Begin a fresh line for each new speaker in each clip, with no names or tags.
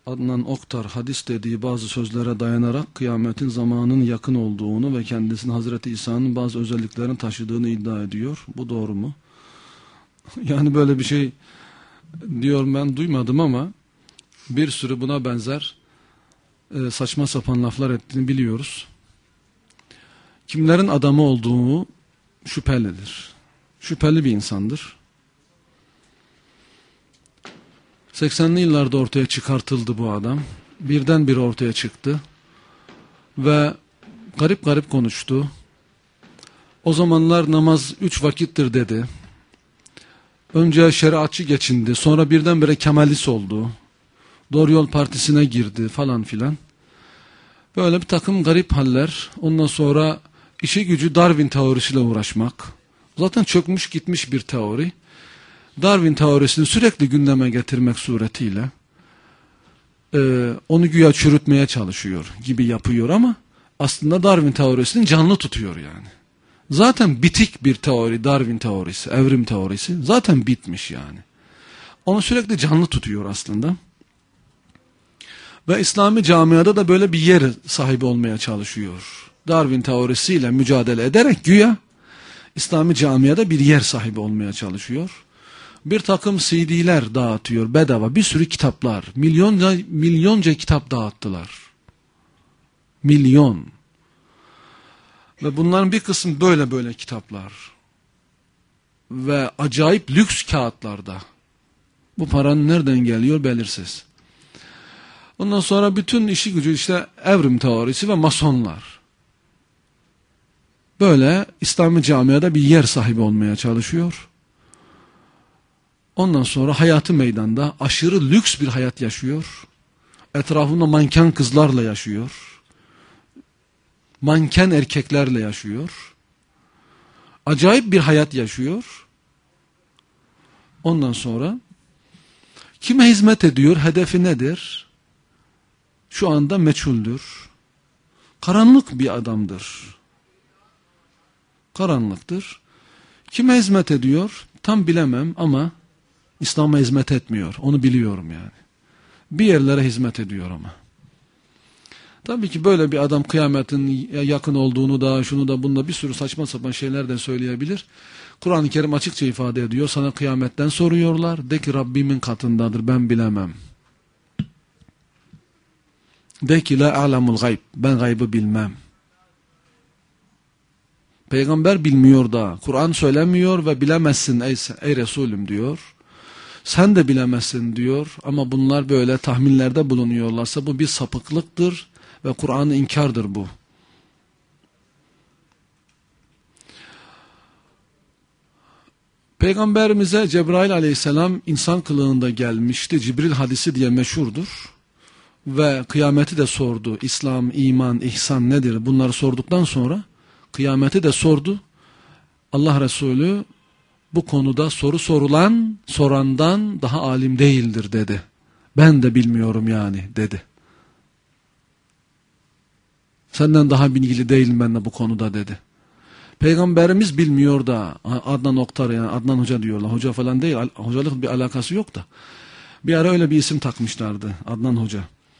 Adnan Oktar hadis dediği bazı sözlere dayanarak kıyametin zamanının yakın olduğunu ve kendisinin Hazreti İsa'nın bazı özelliklerini taşıdığını iddia ediyor. Bu doğru mu? Yani böyle bir şey diyor, ben duymadım ama bir sürü buna benzer saçma sapan laflar ettiğini biliyoruz. Kimlerin adamı olduğu şüphelidir. Şüpheli bir insandır. 80'li yıllarda ortaya çıkartıldı bu adam. Birdenbire ortaya çıktı. Ve garip garip konuştu. O zamanlar namaz 3 vakittir dedi. Önce şeriatçı geçindi. Sonra birdenbire Kemalist oldu. Doğru Yol Partisi'ne girdi falan filan. Böyle bir takım garip haller. Ondan sonra işi gücü Darwin teorisiyle uğraşmak. Zaten çökmüş gitmiş bir teori. Darwin teorisini sürekli gündeme getirmek suretiyle onu güya çürütmeye çalışıyor gibi yapıyor ama aslında Darwin teorisini canlı tutuyor yani. Zaten bitik bir teori Darwin teorisi, evrim teorisi zaten bitmiş yani. Onu sürekli canlı tutuyor aslında. Ve İslami camiada da böyle bir yer sahibi olmaya çalışıyor. Darwin teorisiyle mücadele ederek güya İslami camiada bir yer sahibi olmaya çalışıyor. Bir takım CD'ler dağıtıyor bedava, bir sürü kitaplar, milyonca kitap dağıttılar. Milyon. Ve bunların bir kısmı böyle kitaplar. Ve acayip lüks kağıtlarda. Bu paranın nereden geliyor belirsiz. Ondan sonra bütün işi gücü işte evrim teorisi ve masonlar. Böyle İslami camiada bir yer sahibi olmaya çalışıyor. Ondan sonra hayatı meydanda aşırı lüks bir hayat yaşıyor. Etrafında manken kızlarla yaşıyor. Manken erkeklerle yaşıyor. Acayip bir hayat yaşıyor. Ondan sonra kime hizmet ediyor? Hedefi nedir? Şu anda meçhuldür. Karanlık bir adamdır. Karanlıktır. Kime hizmet ediyor? Tam bilemem ama İslam'a hizmet etmiyor. Onu biliyorum yani. Bir yerlere hizmet ediyor ama. Tabii ki böyle bir adam kıyametin yakın olduğunu da, şunu da, bunda bir sürü saçma sapan şeyler de söyleyebilir. Kur'an-ı Kerim açıkça ifade ediyor. Sana kıyametten soruyorlar. De ki Rabbimin katındadır, ben bilemem. De ki la a'lamul gayb, ben gaybı bilmem. Peygamber bilmiyor da, Kur'an söylemiyor ve bilemezsin ey Resulüm diyor. Sen de bilemezsin diyor ama bunlar böyle tahminlerde bulunuyorlarsa bu bir sapıklıktır ve Kur'an'ı inkardır bu. Peygamberimize Cebrail aleyhisselam insan kılığında gelmişti. Cibril hadisi diye meşhurdur. Ve kıyameti de sordu. İslam, iman, ihsan nedir? Bunları sorduktan sonra kıyameti de sordu. Allah Resulü bu konuda soru sorandan daha alim değildir dedi. Ben de bilmiyorum yani dedi. Senden daha bilgili değilim ben de bu konuda dedi. Peygamberimiz bilmiyor da Adnan Oktar yani Adnan Hoca diyorlar. Hoca falan değil. Hocalık bir alakası yok da. Bir ara öyle bir isim takmışlardı. Adnan Hoca.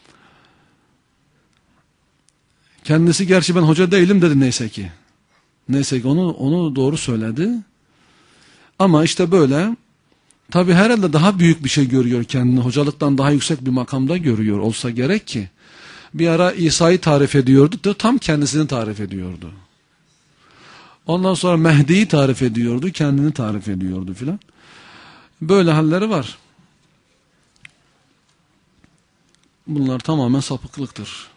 Kendisi gerçi ben hoca değilim dedi neyse ki. Neyse ki onu doğru söyledi. Ama işte böyle tabi herhalde daha büyük bir şey görüyor kendini. Hocalıktan daha yüksek bir makamda görüyor olsa gerek ki. Bir ara İsa'yı tarif ediyordu da tam kendisini tarif ediyordu. Ondan sonra Mehdi'yi tarif ediyordu, kendini tarif ediyordu filan. Böyle halleri var. Bunlar tamamen sapıklıktır.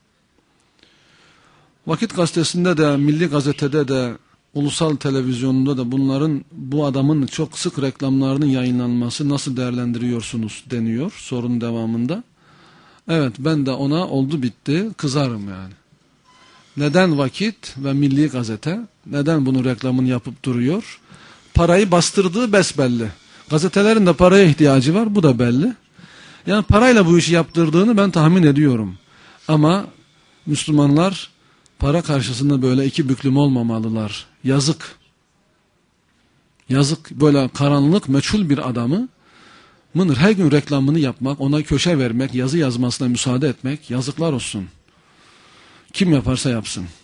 Vakit gazetesinde de, Milli Gazete'de de, ulusal televizyonunda da bu adamın çok sık reklamlarının yayınlanması nasıl değerlendiriyorsunuz deniyor sorunun devamında. Evet ben de ona oldu bitti kızarım yani. Neden Vakit ve Milli Gazete neden bunun reklamını yapıp duruyor? Parayı bastırdığı besbelli. Gazetelerin de paraya ihtiyacı var, bu da belli. Yani parayla bu işi yaptırdığını ben tahmin ediyorum. Ama Müslümanlar para karşısında böyle iki büklüm olmamalılar. Yazık. Yazık böyle karanlık, meçhul bir adamı Mınır her gün reklamını yapmak, ona köşe vermek, yazı yazmasına müsaade etmek yazıklar olsun. Kim yaparsa yapsın.